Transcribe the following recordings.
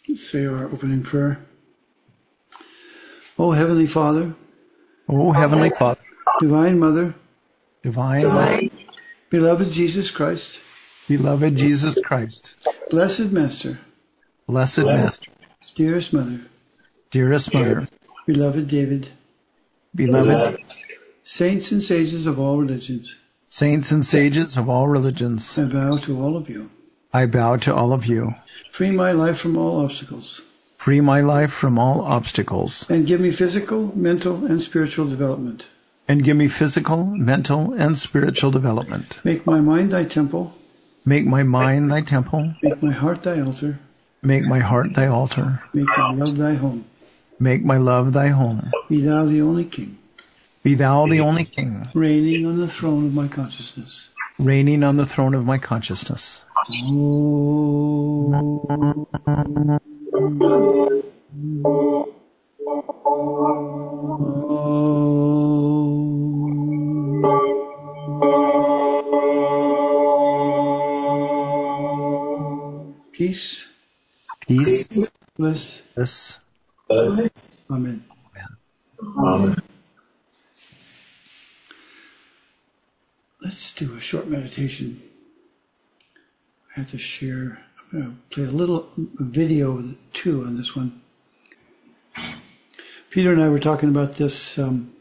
Say our opening prayer. O Heavenly Father, O Heavenly Father, Divine Mother, Divine Mother, beloved Jesus Christ, beloved Jesus Christ, blessed Master, blessed Master, dearest Mother, dearest Mother, beloved David, beloved saints and sages of all religions, saints and sages of all religions, I bow to all of you. I bow to all of you. Free my life from all obstacles, Free my life from all obstacles, and give me physical, mental, and spiritual development. and give me physical, mental, and spiritual development. Make my mind thy temple, Make my mind thy temple, make my heart thy altar, make my heart thy altar, make my love thy home. make my love thy home. Be thou the only King, Be thou the only King, reigning on the throne of my consciousness. reigning on the throne of my consciousness. Peace, Peace, bliss, bliss. amen. Amen. Let's do a short meditation. I have to share, I'm going to play a little video too on this one. Peter and I were talking about this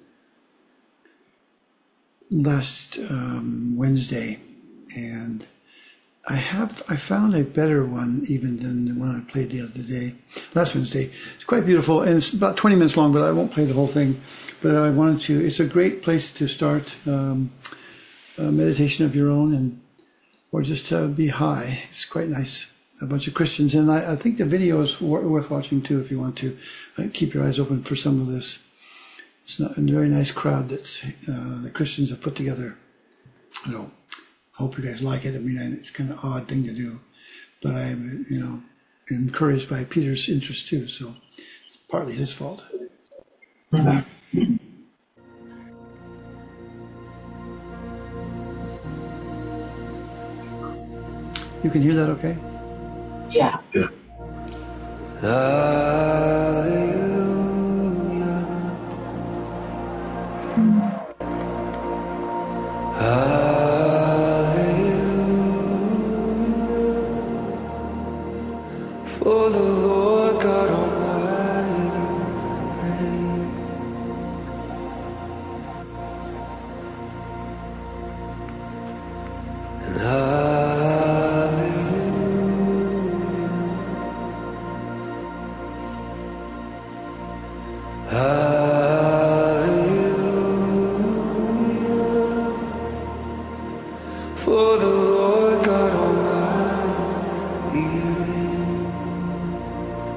last Wednesday, and I found a better one even than the one I played the other day, last Wednesday. It's quite beautiful, and it's about 20 minutes long, but I won't play the whole thing. But I wanted to, it's a great place to start a meditation of your own, or just to be high. It's quite nice. A bunch of Christians, and I think the video is worth watching too if you want to keep your eyes open for some of this. It's a very nice crowd that the Christians have put together. I hope you guys like it. I mean, it's kind of an odd thing to do, but I'm, encouraged by Peter's interest too, so it's partly his fault. Mm-hmm. You can hear that okay? Yeah. Hallelujah. Hallelujah. For the Lord God Almighty reigns. And for the Lord God Almighty reigns.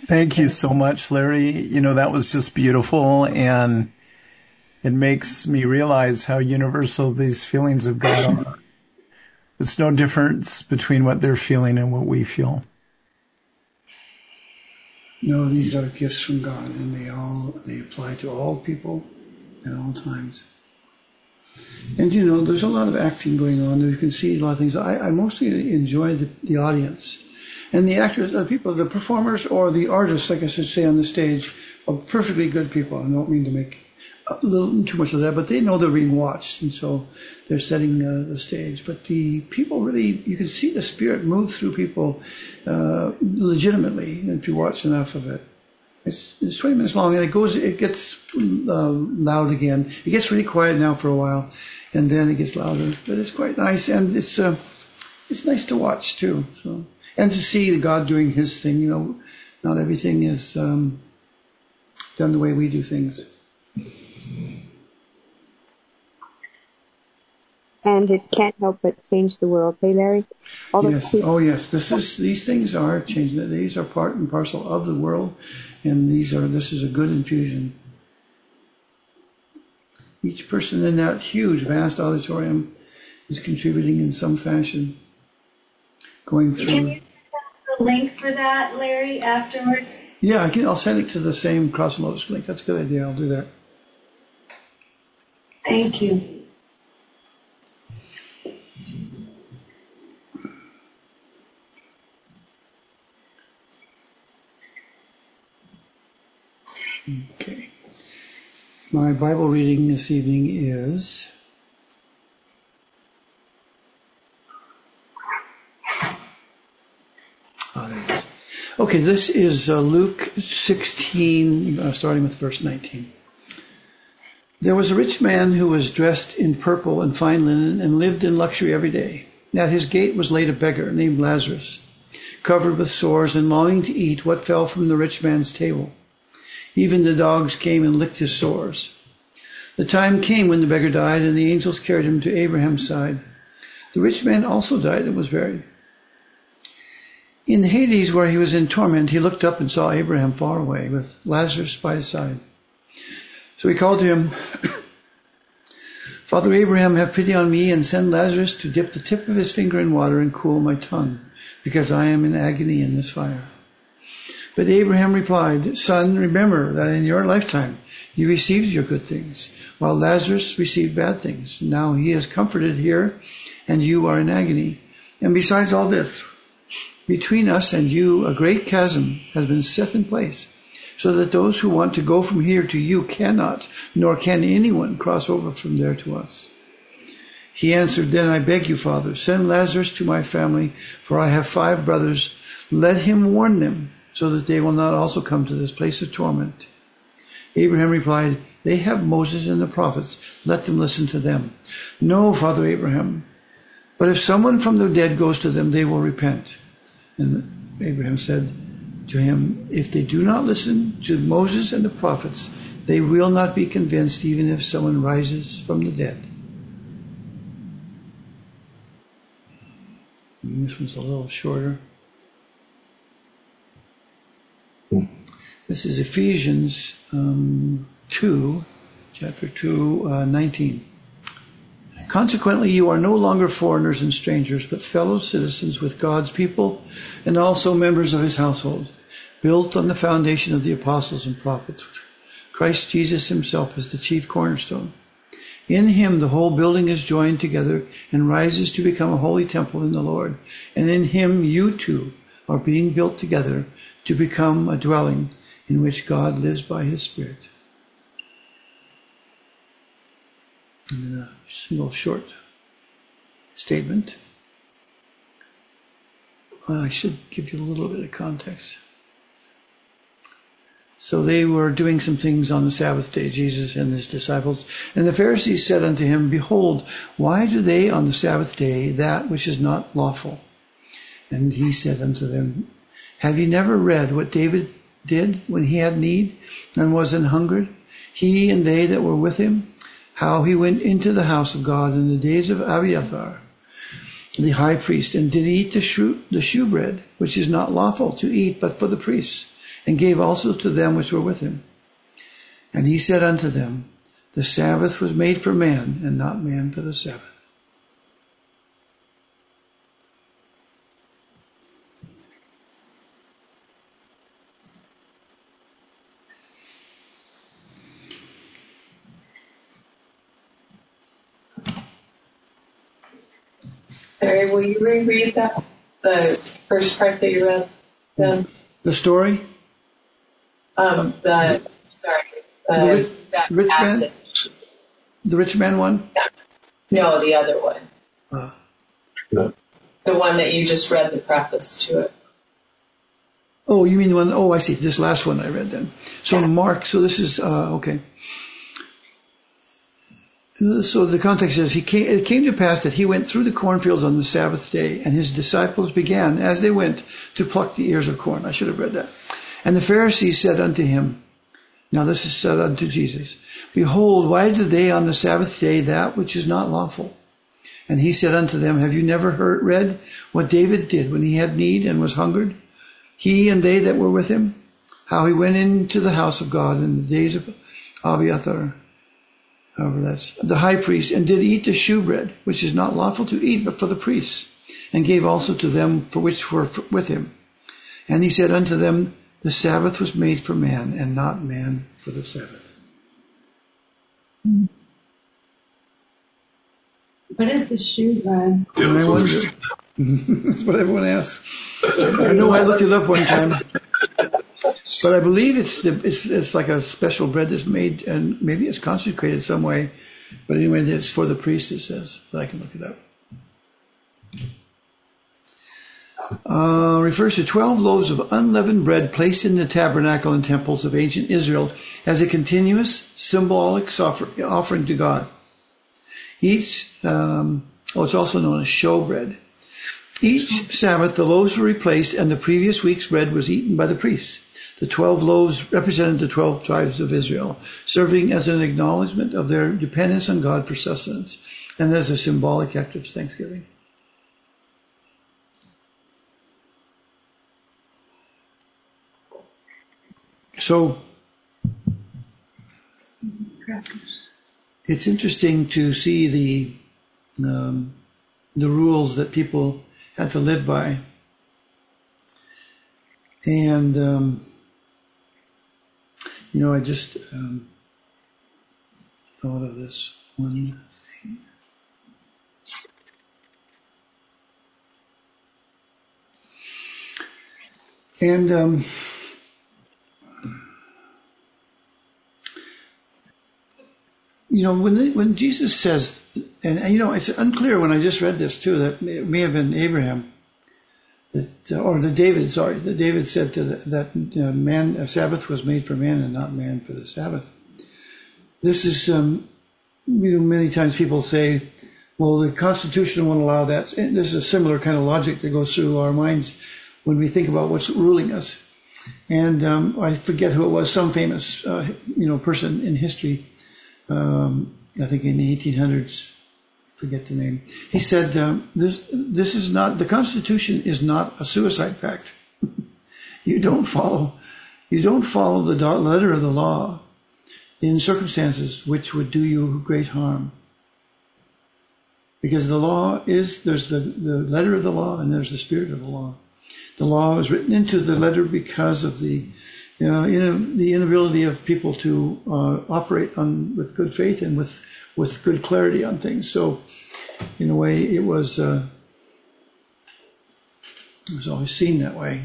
Thank you so much, Larry. That was just beautiful, and it makes me realize how universal these feelings of God are. There's no difference between what they're feeling and what we feel. No, these are gifts from God, and they apply to all people at all times. And there's a lot of acting going on. You can see a lot of things. I mostly enjoy the audience. And the actors, the people, the performers or the artists, like I should say on the stage, are perfectly good people. I don't mean to make a little too much of that, but they know they're being watched, and so they're setting the stage. But the people really, you can see the Spirit move through people legitimately if you watch enough of it. It's 20 minutes long, and it gets loud again. It gets really quiet now for a while, and then it gets louder. But it's quite nice, and it's nice to watch too. So, and to see God doing His thing. Not everything is done the way we do things. And it can't help but change the world. Hey, Larry? Yes. Oh, yes. These things are changing. These are part and parcel of the world, and this is a good infusion. Each person in that huge, vast auditorium is contributing in some fashion. Going through. Can you send the link for that, Larry, afterwards? Yeah, I'll send it to the same Cross and Lotus link. That's a good idea. I'll do that. Thank you. Okay. My Bible reading this evening is there it is. Okay, this is Luke 16, starting with verse 19. There was a rich man who was dressed in purple and fine linen and lived in luxury every day. At his gate was laid a beggar named Lazarus, covered with sores and longing to eat what fell from the rich man's table. Even the dogs came and licked his sores. The time came when the beggar died, and the angels carried him to Abraham's side. The rich man also died and was buried. In Hades, where he was in torment, he looked up and saw Abraham far away, with Lazarus by his side. So he called to him, Father Abraham, have pity on me, and send Lazarus to dip the tip of his finger in water and cool my tongue, because I am in agony in this fire. But Abraham replied, Son, remember that in your lifetime you received your good things, while Lazarus received bad things. Now he is comforted here, and you are in agony. And besides all this, between us and you a great chasm has been set in place, so that those who want to go from here to you cannot, nor can anyone cross over from there to us. He answered, Then I beg you, Father, send Lazarus to my family, for I have 5 brothers. Let him warn them, so that they will not also come to this place of torment. Abraham replied, They have Moses and the prophets. Let them listen to them. No, Father Abraham, but if someone from the dead goes to them, they will repent. And Abraham said to him, If they do not listen to Moses and the prophets, they will not be convinced, even if someone rises from the dead. And this one's a little shorter. This is Ephesians 2, chapter 2, 19. Consequently, you are no longer foreigners and strangers, but fellow citizens with God's people and also members of his household, built on the foundation of the apostles and prophets, with Christ Jesus himself as the chief cornerstone. In him the whole building is joined together and rises to become a holy temple in the Lord. And in him you too are being built together to become a dwelling in which God lives by his Spirit. And then a single short statement. I should give you a little bit of context. So they were doing some things on the Sabbath day, Jesus and his disciples. And the Pharisees said unto him, Behold, why do they on the Sabbath day that which is not lawful? And he said unto them, Have ye never read what David did when he had need and was an hungered, he and they that were with him, how he went into the house of God in the days of Abiathar, the high priest, and did eat the shewbread, which is not lawful to eat but for the priests, and gave also to them which were with him. And he said unto them, the Sabbath was made for man, and not man for the Sabbath. Larry, will you reread that, the first part that you read? The story? That rich passage. man? The rich man one? No, the other one. No. The one that you just read the preface to it. Oh, you mean the one, oh, I see, this last one I read then. So Mark, so this is, okay. So the context is, it came to pass that he went through the cornfields on the Sabbath day, and his disciples began, as they went, to pluck the ears of corn. I should have read that. And the Pharisees said unto him, now this is said unto Jesus, behold, why do they on the Sabbath day that which is not lawful? And he said unto them, have you never read what David did when he had need and was hungered? He and they that were with him, how he went into the house of God in the days of Abiathar, however that's the high priest, and did eat the shewbread, which is not lawful to eat but for the priests, and gave also to them for which were with him. And he said unto them, the Sabbath was made for man, and not man for the Sabbath. What is the shewbread? And I wonder. That's what everyone asks. I know I looked it up one time, but I believe it's like a special bread that's made, and maybe it's consecrated some way. But anyway, it's for the priest, it says. But I can look it up. Refers to 12 loaves of unleavened bread placed in the tabernacle and temples of ancient Israel as a continuous symbolic offering to God. Each, it's also known as showbread. Each Sabbath the loaves were replaced and the previous week's bread was eaten by the priests. The 12 loaves represented the 12 tribes of Israel, serving as an acknowledgement of their dependence on God for sustenance and as a symbolic act of thanksgiving. So it's interesting to see the rules that people had to live by, and I just thought of this one thing. And when Jesus says, and it's unclear when I just read this too, that it may have been Abraham, that David said to that man, a Sabbath was made for man and not man for the Sabbath. This is, many times people say, well, the Constitution won't allow that. And this is a similar kind of logic that goes through our minds when we think about what's ruling us. And I forget who it was, some famous, person in history. I think in the 1800s, forget the name. He said, this is not, the Constitution is not a suicide pact. You don't follow the letter of the law in circumstances which would do you great harm. Because the law is, there's the letter of the law and there's the spirit of the law. The law is written into the letter because of the inability of people to operate with good faith and with good clarity on things. So, in a way, it was always seen that way.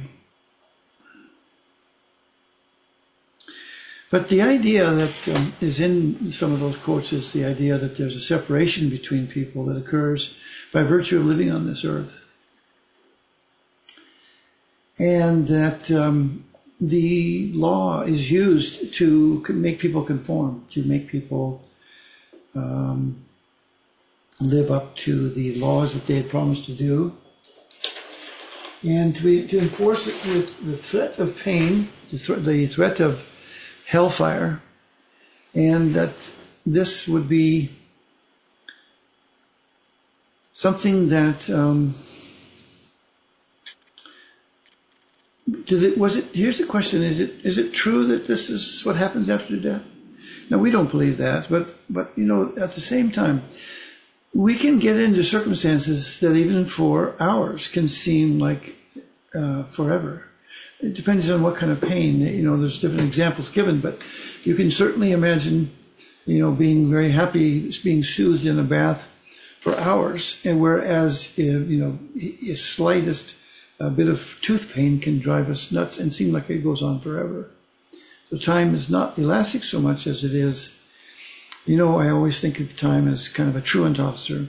But the idea that is in some of those quotes is the idea that there's a separation between people that occurs by virtue of living on this earth, and that the law is used to make people conform, to make people live up to the laws that they had promised to do, and to enforce it with the threat of pain, the threat of hellfire, and that this would be something that Here's the question: Is it true that this is what happens after death? Now, we don't believe that, but at the same time, we can get into circumstances that even for hours can seem like forever. It depends on what kind of pain. There's different examples given, but you can certainly imagine, being very happy, being soothed in a bath for hours, and whereas, the slightest bit of tooth pain can drive us nuts and seem like it goes on forever. So time is not elastic so much as it is. I always think of time as kind of a truant officer.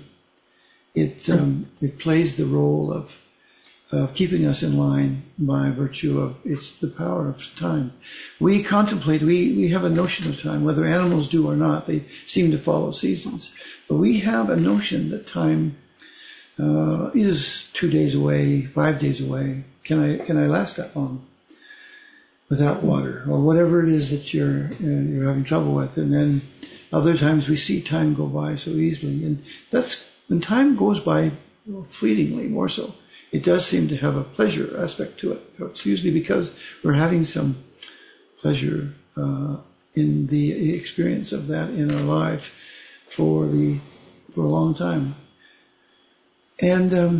It plays the role of keeping us in line by virtue of it's the power of time. We contemplate, we have a notion of time, whether animals do or not. They seem to follow seasons. But we have a notion that time is 2 days away, 5 days away. Can I last that long without water or whatever it is that you're having trouble with? And then other times we see time go by so easily, and that's when time goes by fleetingly. More so, it does seem to have a pleasure aspect to it. It's usually because we're having some pleasure in the experience of that in our life for a long time. And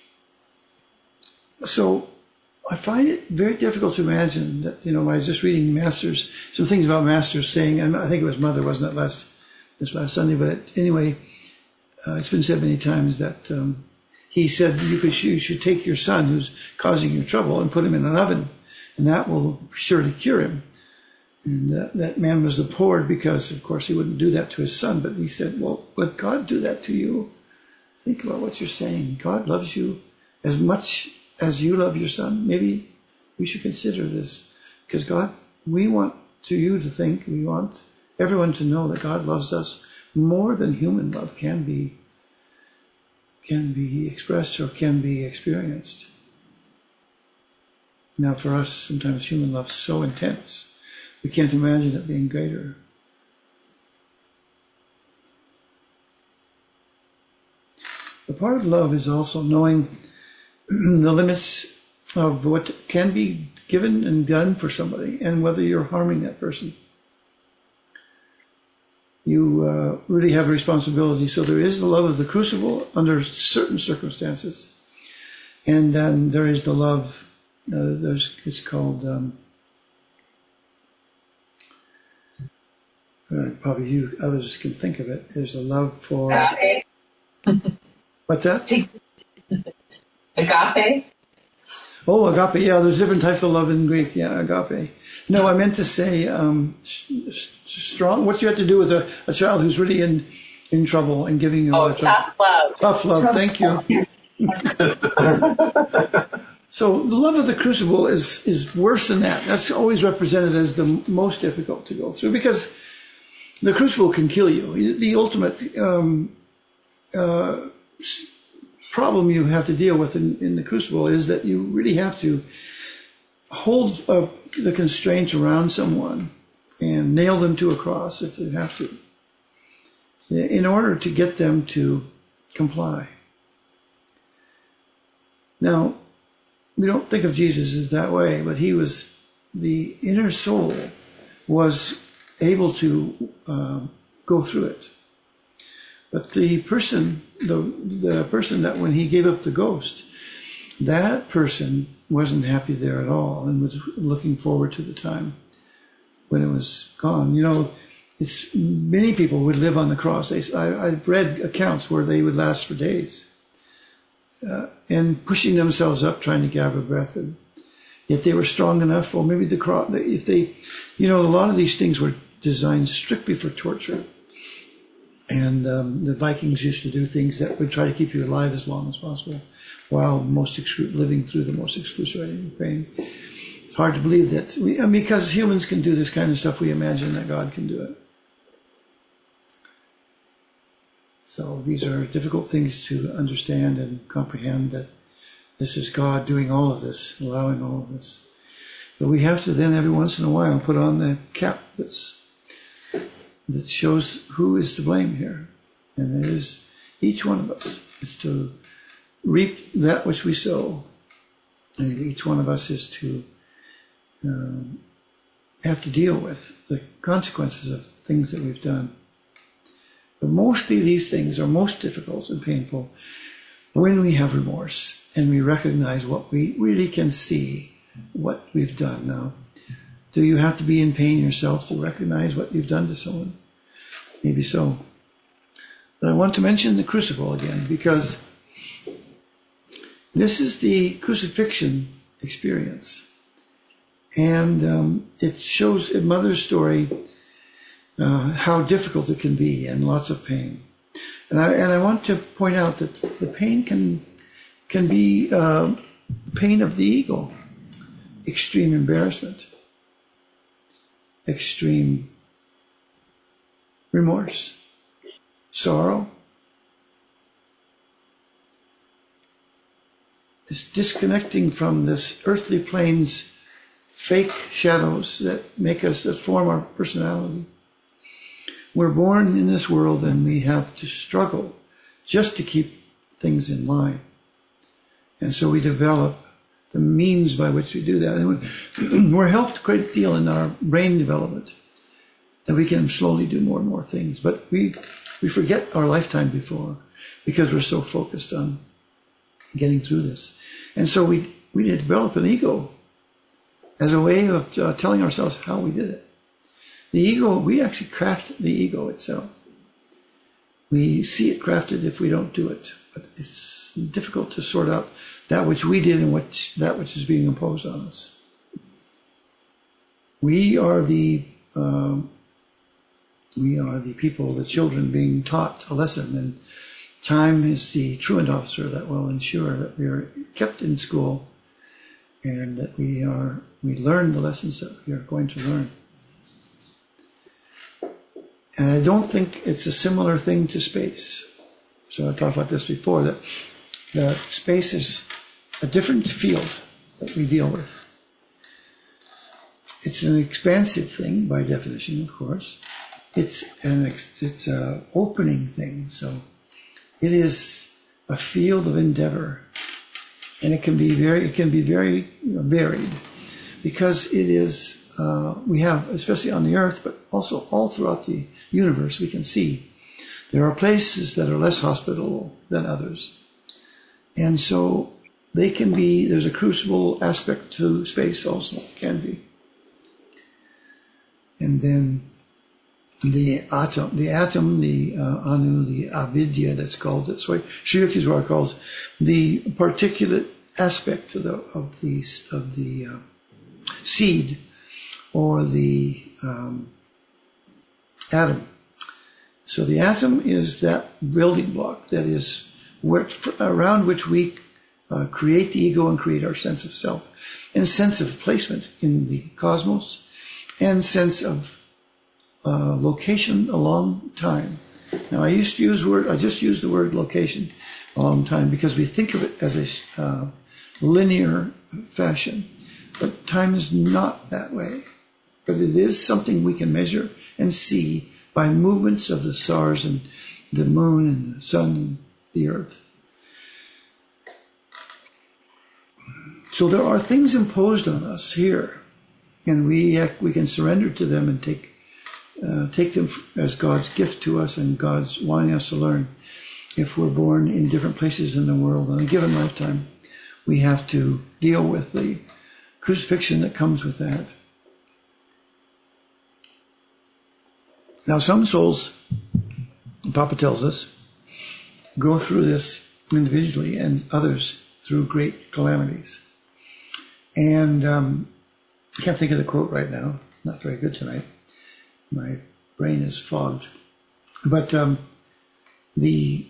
so I find it very difficult to imagine that, I was just reading some things about Masters saying, and I think it was Mother, wasn't it, this last Sunday, but anyway, it's been said many times that he said you should take your son who's causing you trouble and put him in an oven, and that will surely cure him. And that man was abhorred because, of course, he wouldn't do that to his son, but he said, well, would God do that to you? Think about what you're saying. God loves you as much as you love your son. Maybe we should consider this, because God, we want you to think, we want everyone to know that God loves us more than human love can be expressed or can be experienced. Now, for us, sometimes human love is so intense, we can't imagine it being greater. The part of love is also knowing the limits of what can be given and done for somebody, and whether you're harming that person. You really have a responsibility. So there is the love of the crucible under certain circumstances, and then there is the love. It's called probably you others can think of it. There's a love for what's that? Agape? Oh, agape. Yeah, there's different types of love in Greek. Yeah, agape. No, I meant to say strong. What you have to do with a child who's really in trouble and giving you a lot of trouble. Tough love. Tough love. Thank you. So the love of the crucible is worse than that. That's always represented as the most difficult to go through, because the crucible can kill you. The ultimate problem you have to deal with in the crucible is that you really have to hold the constraints around someone and nail them to a cross if you have to, in order to get them to comply. Now, we don't think of Jesus as that way, but he was, the inner soul was able to go through it. But the person that when he gave up the ghost, that person wasn't happy there at all and was looking forward to the time when it was gone. Many people would live on the cross. I've read accounts where they would last for days and pushing themselves up, trying to gather breath. And yet they were strong enough, or maybe the cross, if they, a lot of these things were designed strictly for torture. And the Vikings used to do things that would try to keep you alive as long as possible, while living through the most excruciating pain. It's hard to believe that because humans can do this kind of stuff, we imagine that God can do it. So these are difficult things to understand and comprehend, that this is God doing all of this, allowing all of this. But we have to then every once in a while put on the cap that shows who is to blame here. And it is each one of us is to reap that which we sow. And each one of us is to have to deal with the consequences of things that we've done. But mostly these things are most difficult and painful when we have remorse and we recognize what we really can see, what we've done. Now, do you have to be in pain yourself to recognize what you've done to someone? Maybe so. But I want to mention the crucible again, because this is the crucifixion experience. And it shows in Mother's story how difficult it can be and lots of pain. And I want to point out that the pain can be pain of the ego, extreme embarrassment, extreme remorse, sorrow. It's disconnecting from this earthly plane's fake shadows that form our personality. We're born in this world and we have to struggle just to keep things in line. And so we develop the means by which we do that. And we're helped a great deal in our brain development that we can slowly do more and more things. But we forget our lifetime before because we're so focused on getting through this. And so we develop an ego as a way of telling ourselves how we did it. The ego, we actually craft the ego itself. We see it crafted if we don't do it. But it's difficult to sort out that which we did and that which is being imposed on us. We are the people, the children being taught a lesson, and time is the truant officer that will ensure that we are kept in school and that we learn the lessons that we are going to learn. And I don't think it's a similar thing to space. So I talked about this before, that space is a different field that we deal with. It's an expansive thing by definition, of course. It's an opening thing. So it is a field of endeavor, and it can be very varied, because it is. We have, especially on the earth, but also all throughout the universe, we can see there are places that are less hospitable than others. And so they can be, there's a crucible aspect to space also, can be. And then the atom, the anu, the avidya, that's why Sri Yukteswar calls the particulate aspect of the seed, or the atom. So the atom is that building block that is around which we create the ego and create our sense of self, and sense of placement in the cosmos, and sense of location along time. Now I just used the word location along time because we think of it as a linear fashion, but time is not that way. But it is something we can measure and see by movements of the stars and the moon and the sun and the earth. So there are things imposed on us here, and we can surrender to them and take them as God's gift to us and God's wanting us to learn. If we're born in different places in the world in a given lifetime, we have to deal with the crucifixion that comes with that. Now, some souls, Papa tells us, go through this individually, and others through great calamities. And I can't think of the quote right now. Not very good tonight. My brain is fogged. But the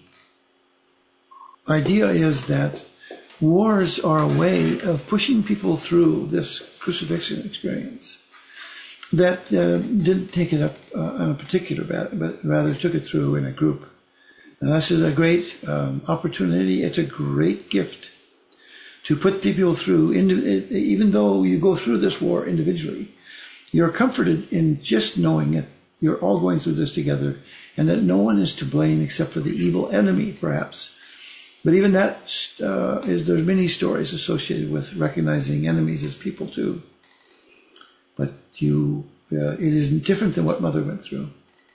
idea is that wars are a way of pushing people through this crucifixion experience. That didn't take it up on a particular but rather took it through in a group. Now, this is a great opportunity. It's a great gift to put people through. Even though you go through this war individually, you're comforted in just knowing that you're all going through this together, and that no one is to blame except for the evil enemy, perhaps, But even that there's many stories associated with recognizing enemies as people too. But it is different than what Mother went through,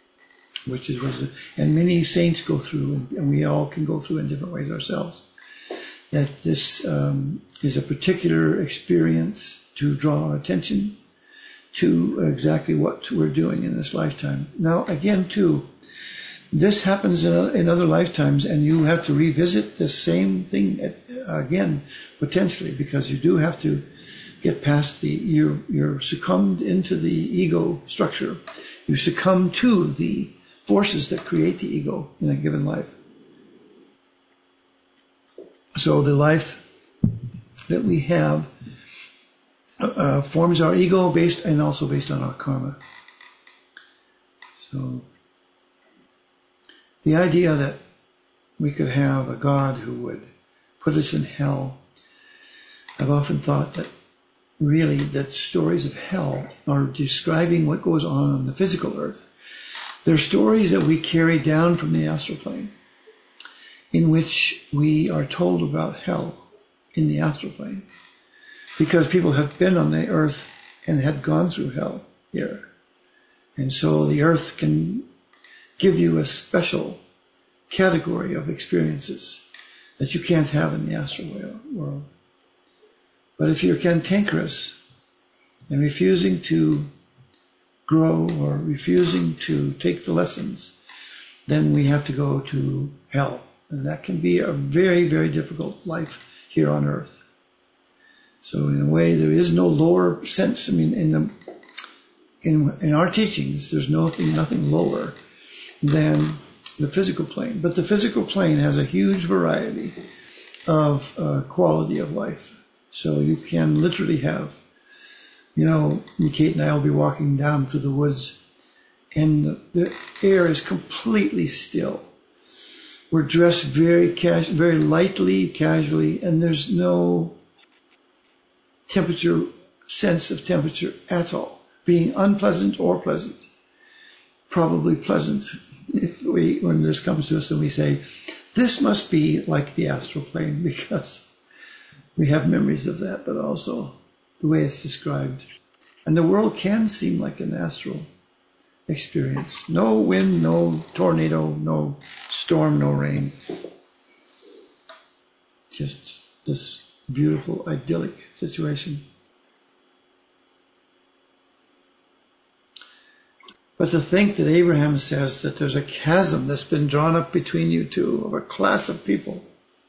and many saints go through, and we all can go through in different ways ourselves. That this is a particular experience to draw our attention to exactly what we're doing in this lifetime. Now, again, too, this happens in other lifetimes, and you have to revisit the same thing again, potentially, because you do have to get past you're succumbed into the ego structure. You succumb to the forces that create the ego in a given life. So the life that we have forms our ego and also based on our karma. So the idea that we could have a God who would put us in hell, I've often thought that really that stories of hell are describing what goes on the physical earth. They're stories that we carry down from the astral plane, in which we are told about hell in the astral plane, because people have been on the earth and had gone through hell here. And so the earth can give you a special category of experiences that you can't have in the astral world. But if you're cantankerous and refusing to grow or refusing to take the lessons, then we have to go to hell. And that can be a very, very difficult life here on earth. So in a way, there is no lower sense. I mean, in our teachings, there's nothing lower than the physical plane. But the physical plane has a huge variety of quality of life. So you can literally have, Kate and I will be walking down through the woods, and the air is completely still. We're dressed very very lightly, casually, and there's no sense of temperature at all, being unpleasant or pleasant. Probably pleasant when this comes to us and we say, this must be like the astral plane, because we have memories of that, but also the way it's described. And the world can seem like an astral experience. No wind, no tornado, no storm, no rain. Just this beautiful, idyllic situation. But to think that Abraham says that there's a chasm that's been drawn up between you two of a class of people,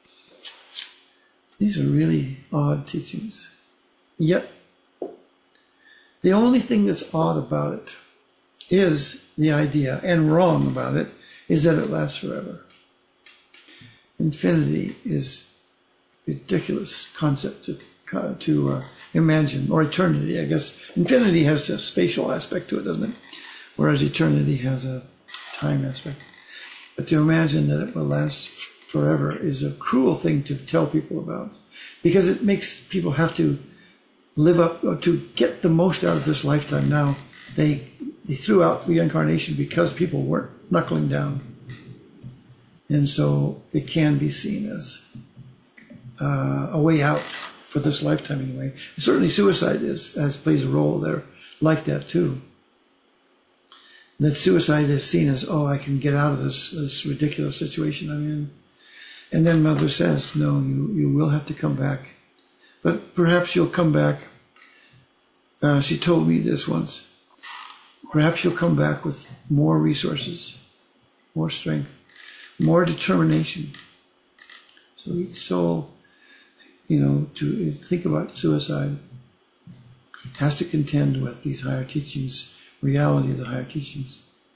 these are really odd teachings. Yet, the only thing that's odd about it is the idea, and wrong about it, is that it lasts forever. Infinity is a ridiculous concept to imagine, or eternity, I guess. Infinity has a spatial aspect to it, doesn't it? Whereas eternity has a time aspect. But to imagine that it will last forever is a cruel thing to tell people about, because it makes people have to live up to get the most out of this lifetime. Now, they threw out reincarnation because people weren't knuckling down. And so it can be seen as a way out for this lifetime anyway. Certainly suicide plays a role there like that too. That suicide is seen as, I can get out of this ridiculous situation I'm in. And then Mother says, no, you will have to come back. But perhaps you'll come back. She told me this once. Perhaps you'll come back with more resources, more strength, more determination. So each soul, to think about suicide, has to contend with these higher teachings, reality of the higher teachings.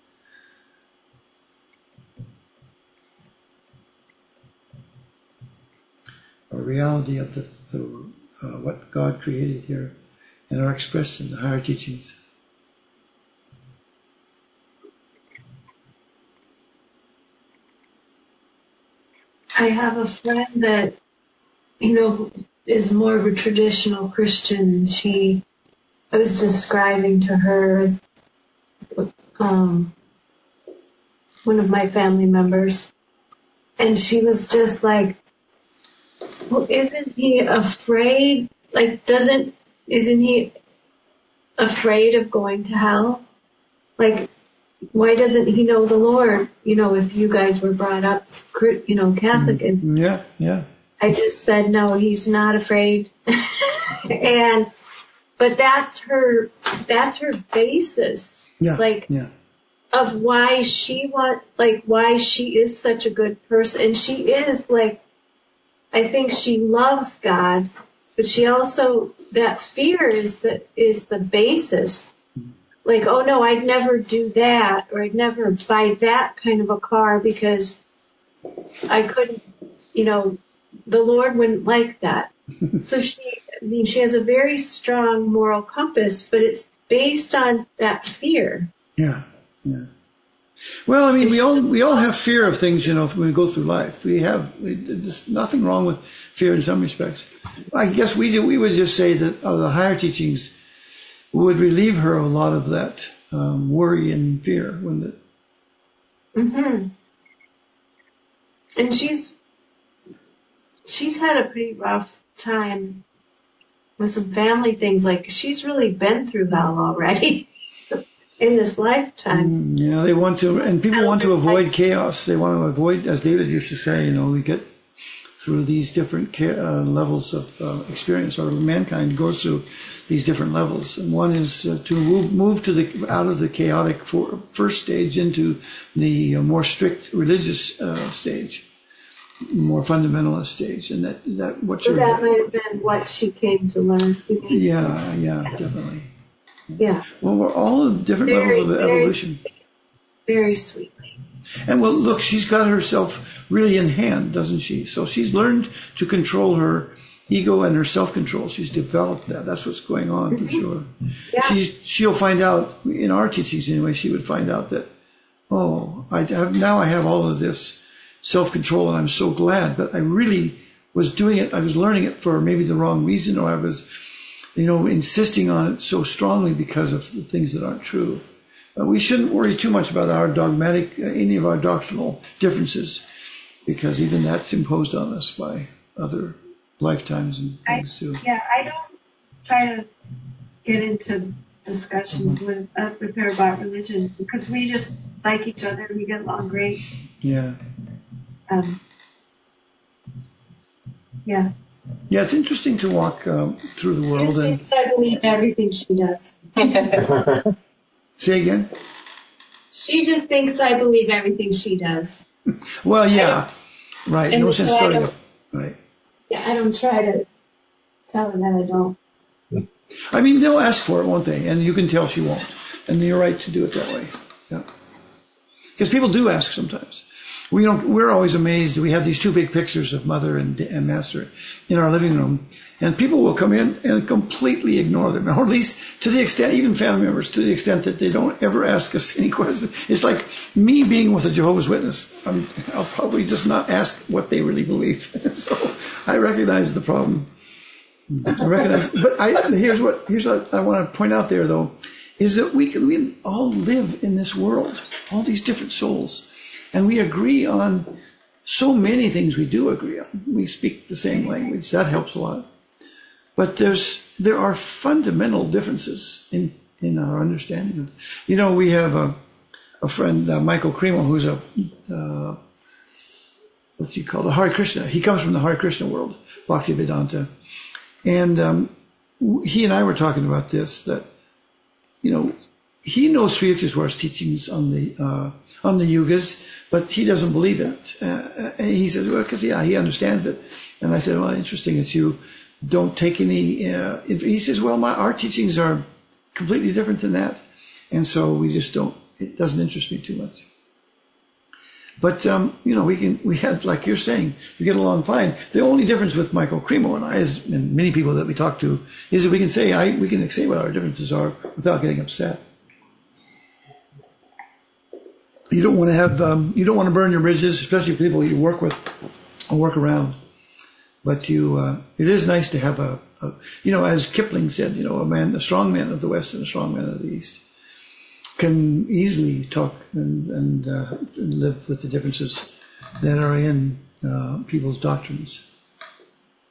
Or reality of what God created here and are expressed in the higher teachings. I have a friend that, is more of a traditional Christian. I was describing to her one of my family members, and she was just like, Well, isn't he afraid? Like, isn't he afraid of going to hell? Like, why doesn't he know the Lord? If you guys were brought up, Catholic, and Yeah. I just said no, he's not afraid. But that's her basis. Yeah. Like, yeah. of why why she is such a good person. And she is, like, I think she loves God, but she also, that fear is the basis. Like, oh no, I'd never do that, or I'd never buy that kind of a car because I couldn't, the Lord wouldn't like that. So she has a very strong moral compass, but it's based on that fear. Yeah. Well, I mean, we all have fear of things, when we go through life. There's nothing wrong with fear in some respects. I guess we would just say that the higher teachings would relieve her of a lot of that worry and fear, wouldn't it? Mm-hmm. And she's had a pretty rough time with some family things. Like, she's really been through hell already in this lifetime. Yeah, they want to, and people want to avoid chaos. They want to avoid, as David used to say, we get through these different levels of experience, or mankind goes through these different levels. And one is to move out of the chaotic first stage into the more strict religious stage, more fundamentalist stage, and that that might have been what she came to learn. Yeah, definitely. Yeah. Well, we're all at different levels of evolution. Very sweetly. And well, look, she's got herself really in hand, doesn't she? So she's learned to control her ego and her self-control. She's developed that. That's what's going on, for sure. Yeah. She'll find out, in our teachings anyway, she would find out that, I have all of this self-control, and I'm so glad. But I really was doing it. I was learning it for maybe the wrong reason, or I was, insisting on it so strongly because of the things that aren't true. We shouldn't worry too much about any of our doctrinal differences, because even that's imposed on us by other lifetimes and things too. Yeah, I don't try to get into discussions with her about religion, because we just like each other. We get along great. Yeah. Yeah. Yeah, it's interesting to walk through the world and. I believe everything she does. Say again? She just thinks I believe everything she does. Well, yeah, right. No sense starting up. Right. Yeah, I don't try to tell her that I don't. I mean, they'll ask for it, won't they? And you can tell she won't. And you're right to do it that way. Yeah. Because people do ask sometimes. We're always amazed. We have these two big pictures of Mother and Master in our living room, and people will come in and completely ignore them, or at least to the extent, even family members, to the extent that they don't ever ask us any questions. It's like me being with a Jehovah's Witness. I'll probably just not ask what they really believe. So I recognize the problem. But here's what I want to point out there, though, is that we all live in this world, all these different souls. And we agree on so many things. We do agree on. We speak the same language. That helps a lot. But there are fundamental differences in our understanding of. We have a friend, Michael Cremo, who's what's he called? The Hare Krishna. He comes from the Hare Krishna world, Bhaktivedanta, and he and I were talking about this. That he knows Sri Yukteswar's teachings on the yugas, but he doesn't believe in it. And he says, well, because he understands it. And I said, well, interesting that you don't take any. He says, well, our teachings are completely different than that, and so we just don't. It doesn't interest me too much. But we had, like you're saying, we get along fine. The only difference with Michael Cremo and I, and many people that we talk to, is that we can say what our differences are without getting upset. You don't want to burn your bridges, especially with people you work with or work around. But it is nice to have as Kipling said, a strong man of the West and a strong man of the East can easily talk and live with the differences that are in people's doctrines.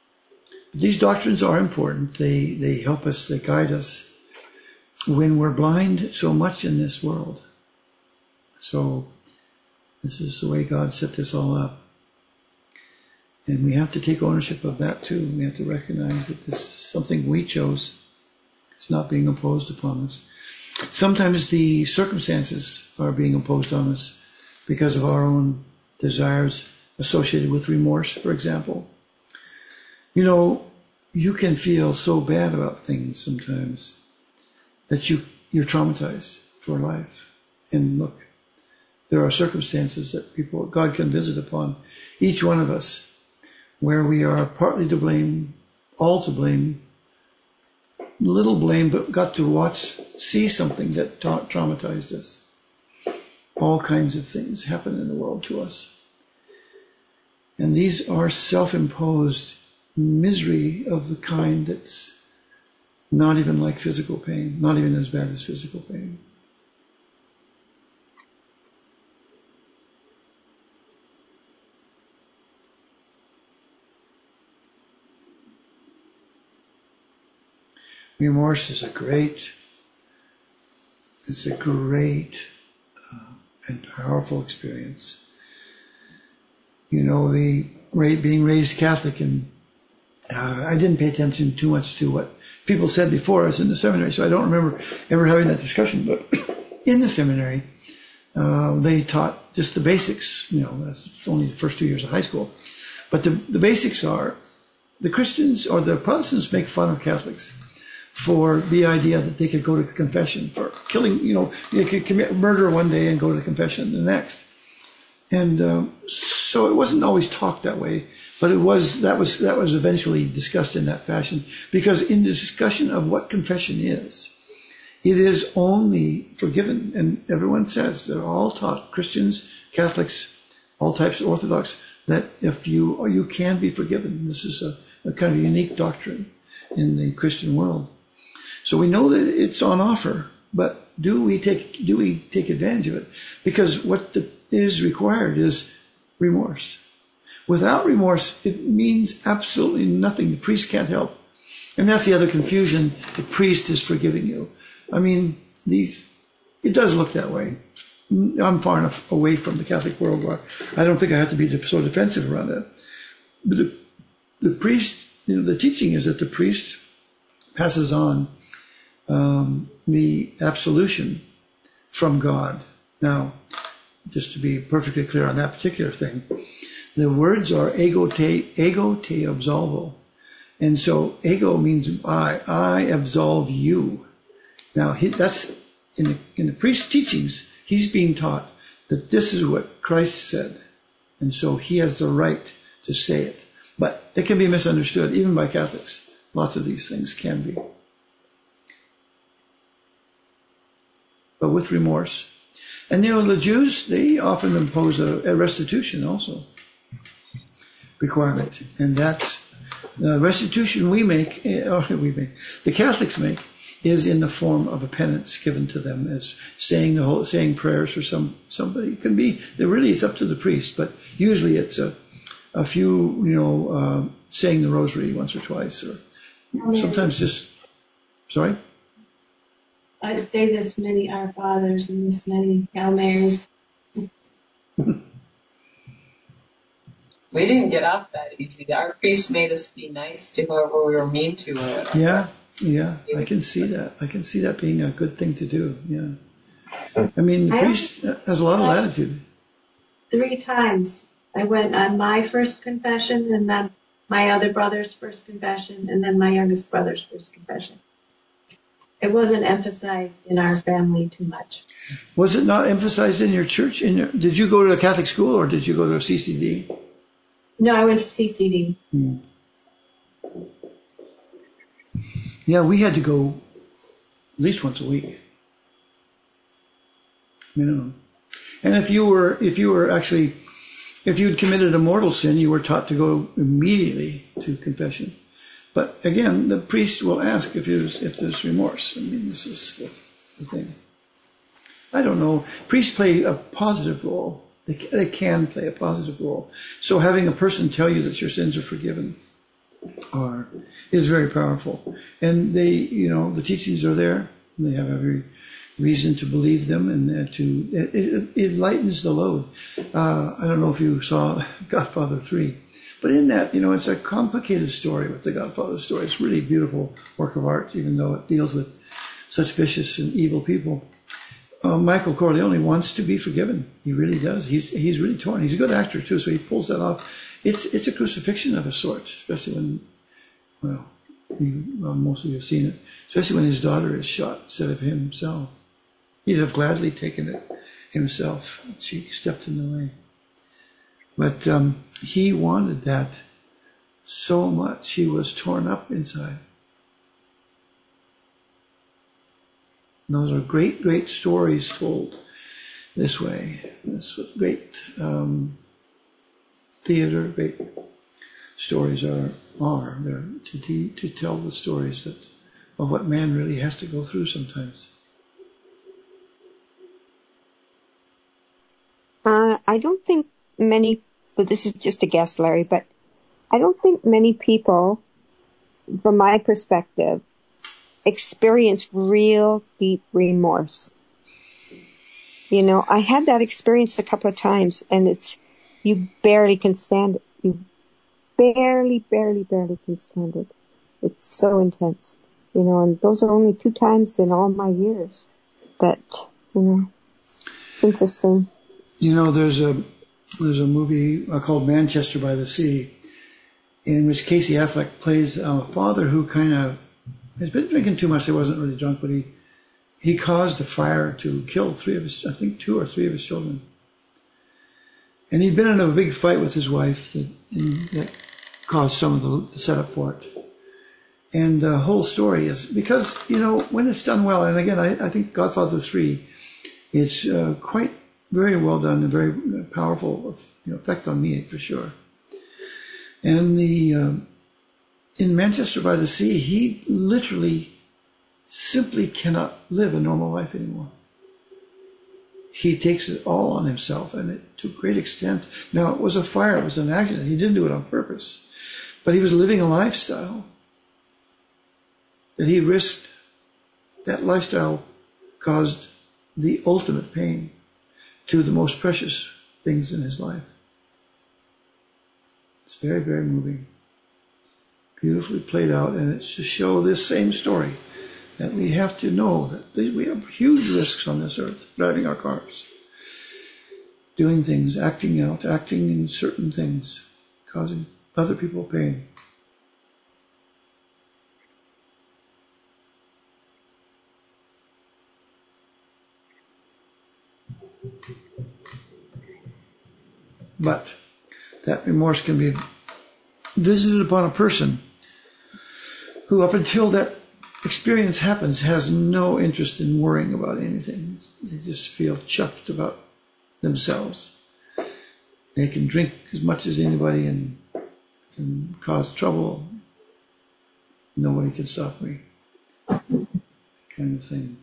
These doctrines are important. They help us, they guide us when we're blind so much in this world. So this is the way God set this all up. And we have to take ownership of that too. We have to recognize that this is something we chose. It's not being imposed upon us. Sometimes the circumstances are being imposed on us because of our own desires associated with remorse, for example. You know, you can feel so bad about things sometimes that you're traumatized for life. And look, there are circumstances that God can visit upon each one of us where we are partly to blame, all to blame, little blame, but got to see something that traumatized us. All kinds of things happen in the world to us. And these are self-imposed misery of the kind that's not even like physical pain, not even as bad as physical pain. Remorse is a great and powerful experience. You know, being raised Catholic, and I didn't pay attention too much to what people said before I was in the seminary, so I don't remember ever having that discussion. But in the seminary, they taught just the basics. You know, that's only the first 2 years of high school. But the basics are the Christians or the Protestants make fun of Catholics for the idea that they could go to confession for killing, you know, they could commit murder one day and go to confession the next. And so it wasn't always talked that way, but that was eventually discussed in that fashion, because in the discussion of what confession is, it is only forgiven, and everyone says, they're all taught, Christians, Catholics, all types of Orthodox, that if you can be forgiven. This is a kind of unique doctrine in the Christian world. So we know that it's on offer, but do we take advantage of it? Because what is required is remorse. Without remorse, it means absolutely nothing. The priest can't help. And that's the other confusion. The priest is forgiving you. I mean, it does look that way. I'm far enough away from the Catholic world where I don't think I have to be so defensive around that. But the priest, you know, the teaching is that the priest passes on the absolution from God. Now, just to be perfectly clear on that particular thing, the words are ego te absolvo. And so ego means I absolve you. Now, that's in the priest's teachings, he's being taught that this is what Christ said. And so he has the right to say it. But it can be misunderstood, even by Catholics. Lots of these things can be. But with remorse. And you know, the Jews, they often impose a restitution also requirement. And that's the restitution the Catholics make, is in the form of a penance given to them as saying prayers for somebody. It can be, really it's up to the priest, but usually it's a few, you know, saying the rosary once or twice, or sometimes just, sorry? I'd say this many Our Fathers and this many Hail Marys. We didn't get off that easy. Our priest made us be nice to whoever we were mean to. Yeah, I can see that. I can see that being a good thing to do. Yeah. I mean, the priest has a lot of latitude. 3 times. I went on my first confession, and then my other brother's first confession, and then my youngest brother's first confession. It wasn't emphasized in our family too much. Was it not emphasized in your church? Did you go to a Catholic school, or did you go to a CCD? No, I went to CCD. Yeah, we had to go at least once a week, minimum. And if you'd committed a mortal sin, you were taught to go immediately to confession. But again, the priest will ask if there's remorse. I mean, this is the thing. I don't know. Priests play a positive role. They can play a positive role. So having a person tell you that your sins are forgiven is very powerful. And they, the teachings are there. They have every reason to believe them, and it lightens the load. I don't know if you saw Godfather 3, but in that, it's a complicated story with the Godfather story. It's really beautiful work of art, even though it deals with such vicious and evil people. Michael Corleone wants to be forgiven. He really does. He's really torn. He's a good actor too, so he pulls that off. It's a crucifixion of a sort, especially when, most of you have seen it, especially when his daughter is shot instead of himself. He'd have gladly taken it himself. She stepped in the way. But he wanted that so much. He was torn up inside. And those are great, great stories told this way. That's what great theater, great stories are. They're to tell the stories of what man really has to go through sometimes. I don't think many, but this is just a guess, Larry, but I don't think many people, from my perspective, experience real deep remorse. I had that experience a couple of times, and you barely can stand it. You barely can stand it. It's so intense, and those are only 2 times in all my years that, it's interesting. There's a movie called Manchester by the Sea, in which Casey Affleck plays a father who kind of has been drinking too much. He wasn't really drunk, but he caused a fire to kill 2 or 3 of his children. And he'd been in a big fight with his wife that caused some of the setup for it. And the whole story is because, when it's done well, and again, I think Godfather 3 is quite very well done and very powerful effect on me for sure. And in Manchester by the Sea, he literally simply cannot live a normal life anymore. He takes it all on himself, and to a great extent. Now, it was a fire, it was an accident. He didn't do it on purpose. But he was living a lifestyle that he risked. That lifestyle caused the ultimate pain to the most precious things in his life. It's very, very moving. Beautifully played out, and it's to show this same story, that we have to know that we have huge risks on this earth, driving our cars, doing things, acting in certain things, causing other people pain. But that remorse can be visited upon a person who, up until that experience happens, has no interest in worrying about anything. They just feel chuffed about themselves. They can drink as much as anybody and can cause trouble. Nobody can stop me. Kind of thing.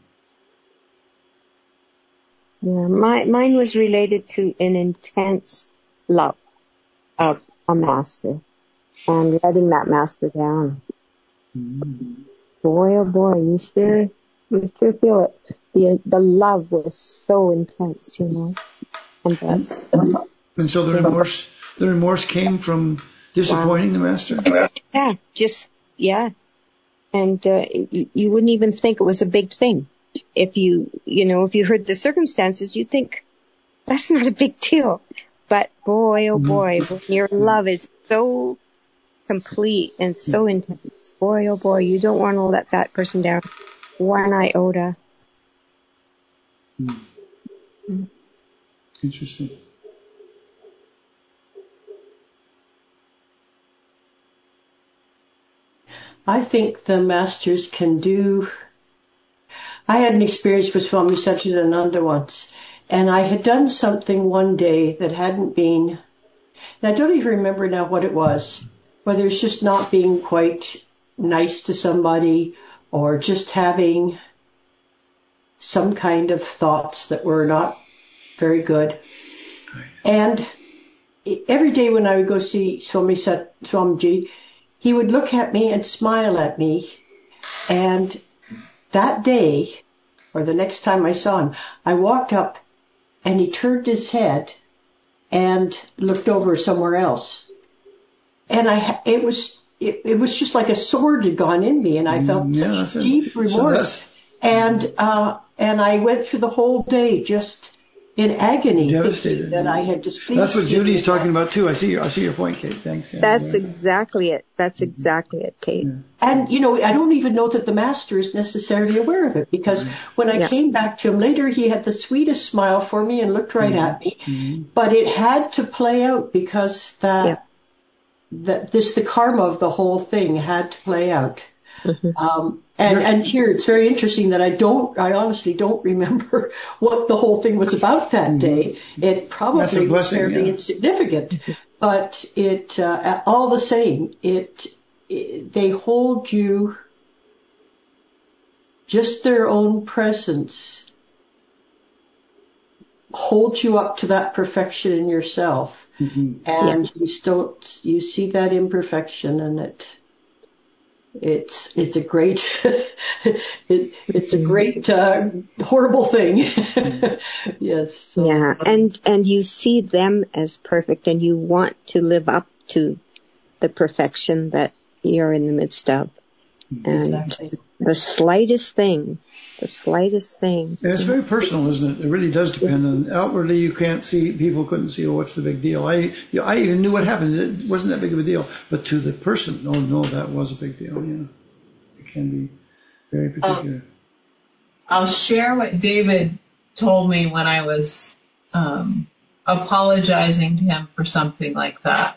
Yeah, mine was related to an intense love of a master and letting that master down. Mm-hmm. Boy, oh boy, you sure feel it. The love was so intense, and that's. And so the remorse came from disappointing the master. Yeah, and you wouldn't even think it was a big thing. If if you heard the circumstances, you'd think that's not a big deal. But boy, oh boy, when your love is so complete and so intense, boy, oh boy, you don't want to let that person down one iota. Interesting. I think the masters can do. I had an experience with Swami Satchidananda once, and I had done something one day that hadn't been, and I don't even remember now what it was, whether it's just not being quite nice to somebody or just having some kind of thoughts that were not very good. And every day when I would go see Swamiji, he would look at me and smile at me. And that day, or the next time I saw him, I walked up and he turned his head and looked over somewhere else. And it was just like a sword had gone in me, and I felt such deep remorse. And I went through the whole day just in agony, devastated that I had displeased. That's what Judy's talking about too. I see your point, Kate. Thanks. Yeah, That's exactly it. That's exactly it, Kate. Yeah. And I don't even know that the master is necessarily aware of it, because when I came back to him later, he had the sweetest smile for me and looked right at me. Mm-hmm. But it had to play out, because the karma of the whole thing had to play out. Mm-hmm. And here it's very interesting that I honestly don't remember what the whole thing was about that day. It probably was fairly insignificant, but it, all the same, they hold you, just their own presence holds you up to that perfection in yourself. Mm-hmm. And you see that imperfection, and it's a great it's a great horrible thing. Yes. So. Yeah, and you see them as perfect, and you want to live up to the perfection that you're in the midst of. And exactly. the slightest thing. And it's very personal, isn't it? It really does depend on. Outwardly, you can't see. People couldn't see. Oh, what's the big deal? I even knew what happened. It wasn't that big of a deal. But to the person, oh no, that was a big deal. Yeah, it can be very particular. I'll share what David told me when I was apologizing to him for something like that,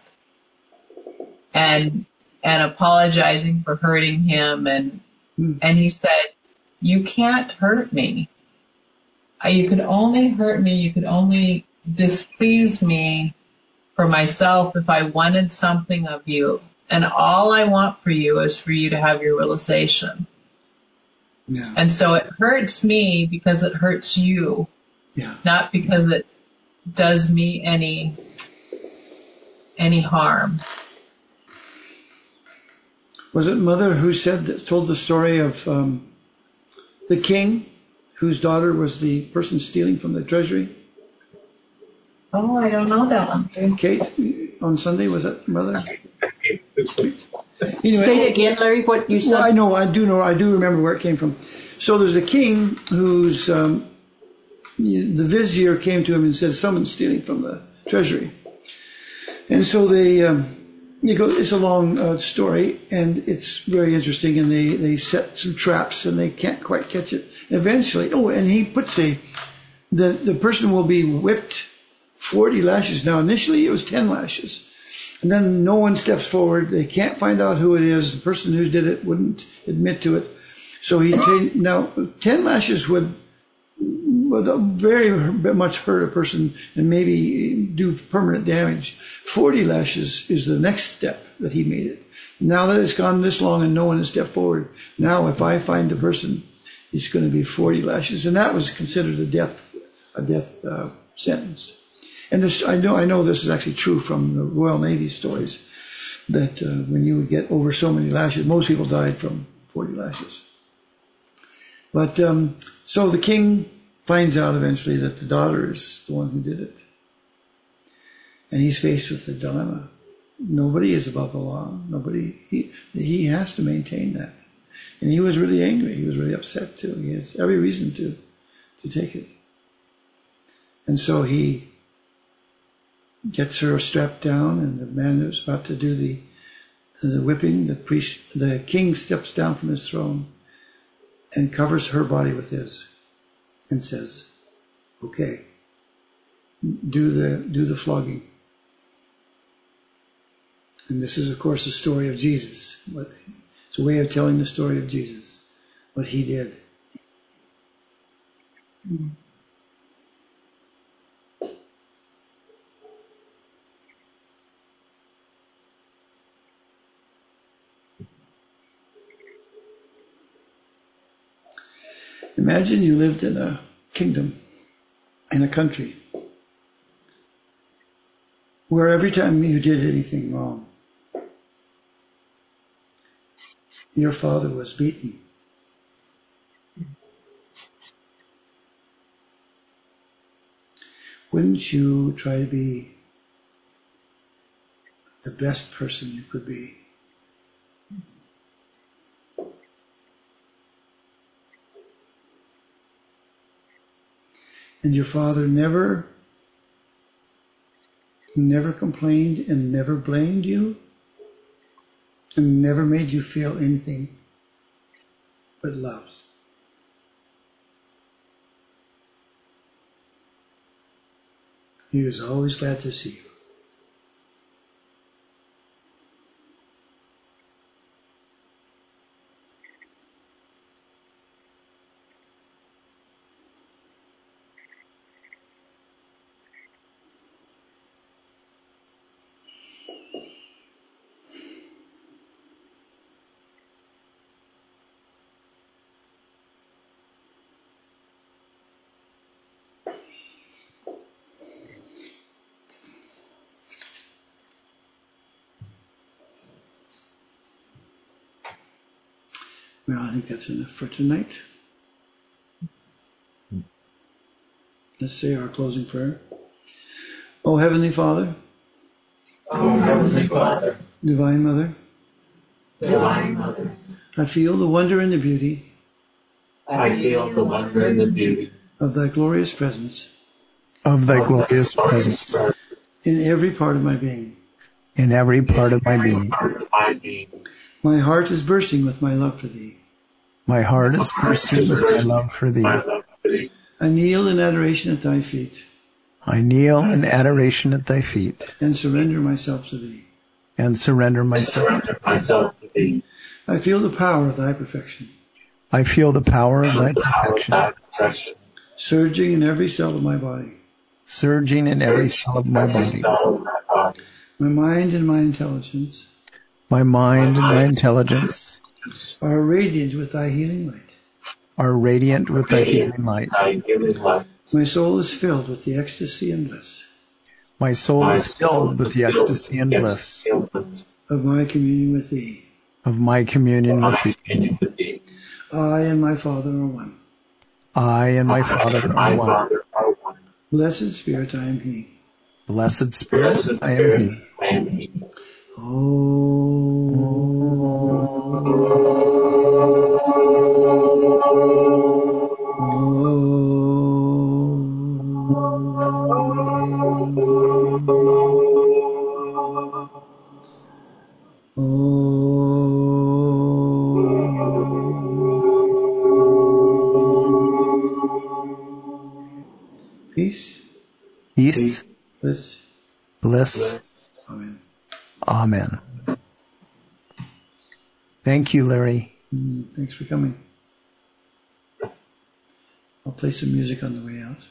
and apologizing for hurting him, and he said, "You can't hurt me. You could only hurt me. You could only displease me for myself if I wanted something of you. And all I want for you is for you to have your realization. Yeah. And so it hurts me because it hurts you, not because it does me any harm." Was it Mother who told the story of the king whose daughter was the person stealing from the treasury? Oh, I don't know that one. Kate, on Sunday, was that Mother? Anyway, say it again, Larry, what you said. Well, I do remember where it came from. So there's a king whose the vizier came to him and said, someone's stealing from the treasury. And so it's a long story, and it's very interesting, and they set some traps, and they can't quite catch it. Eventually, and he puts the person will be whipped 40 lashes. Now, initially it was 10 lashes. And then no one steps forward. They can't find out who it is. The person who did it wouldn't admit to it. So now 10 lashes would very much hurt a person and maybe do permanent damage. 40 lashes is the next step that he made it. Now that it's gone this long and no one has stepped forward, now if I find the person, it's going to be 40 lashes. And that was considered a death sentence. And this, I know this is actually true from the Royal Navy stories, that when you would get over so many lashes, most people died from 40 lashes. But so the king finds out eventually that the daughter is the one who did it. And he's faced with the dilemma. Nobody is above the law. He has to maintain that. And he was really angry. He was really upset too. He has every reason to take it. And so he gets her strapped down, and the man who's about to do the whipping, the king steps down from his throne and covers her body with his and says, "Okay, do the flogging." And this is, of course, the story of Jesus. It's a way of telling the story of Jesus, what he did. Imagine you lived in a kingdom, in a country, where every time you did anything wrong, your father was beaten. Wouldn't you try to be the best person you could be? And your father never complained and never blamed you and never made you feel anything but love. He was always glad to see you. Well, I think that's enough for tonight. Let's say our closing prayer. Oh, Heavenly Father. Oh, Heavenly Father. Divine Mother. Divine Mother. I feel the wonder and the beauty. I feel the wonder and the beauty of thy glorious presence. Of thy glorious presence. In every part of my being. In every part of my being. My heart is bursting with my love for thee. My heart is bursting with my love for thee. I kneel in adoration at thy feet. I kneel in adoration at thy feet. And surrender myself to thee. And surrender myself to thee. I feel the power of thy perfection. I feel the power of thy perfection. Surging in every cell of my body. Surging in every cell of my body. My mind and my intelligence. My mind and my intelligence. Are radiant with thy healing light. Are radiant with thy healing light. My soul is filled with the ecstasy and bliss. My soul is filled with the ecstasy and bliss. Of my communion with thee. Of my communion with thee. I and my Father are one. I and my Father are one. Blessed Spirit, I am He. Blessed Spirit, I am He. Peace. Peace. Bliss. Bliss. Amen. Amen. Thank you, Larry. Thanks for coming. I'll play some music on the way out.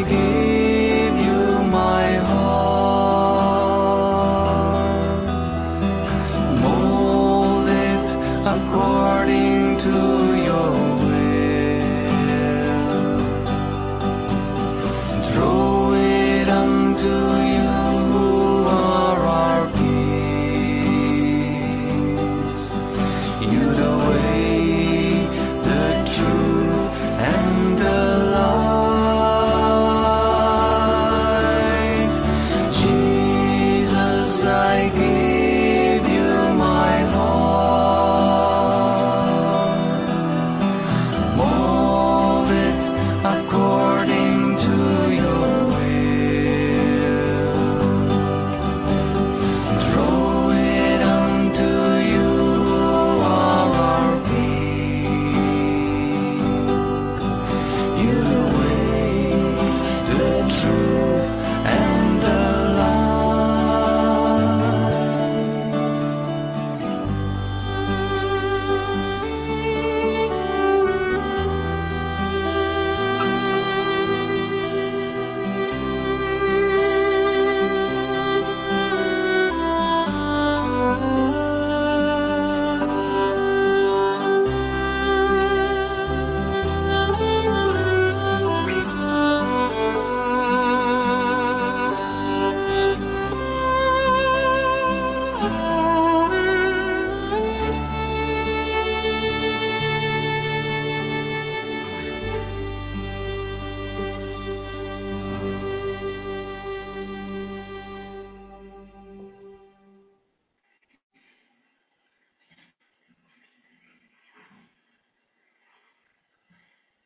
give you my heart. Mold it according to your will. Throw it unto you who are our peace. You the way, the truth, and the life. Jesus, I give you my heart. Mold it according to your will. Throw it unto you who are our peace. You the way, the truth, and the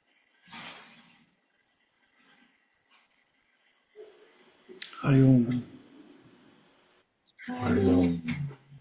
Hari Om.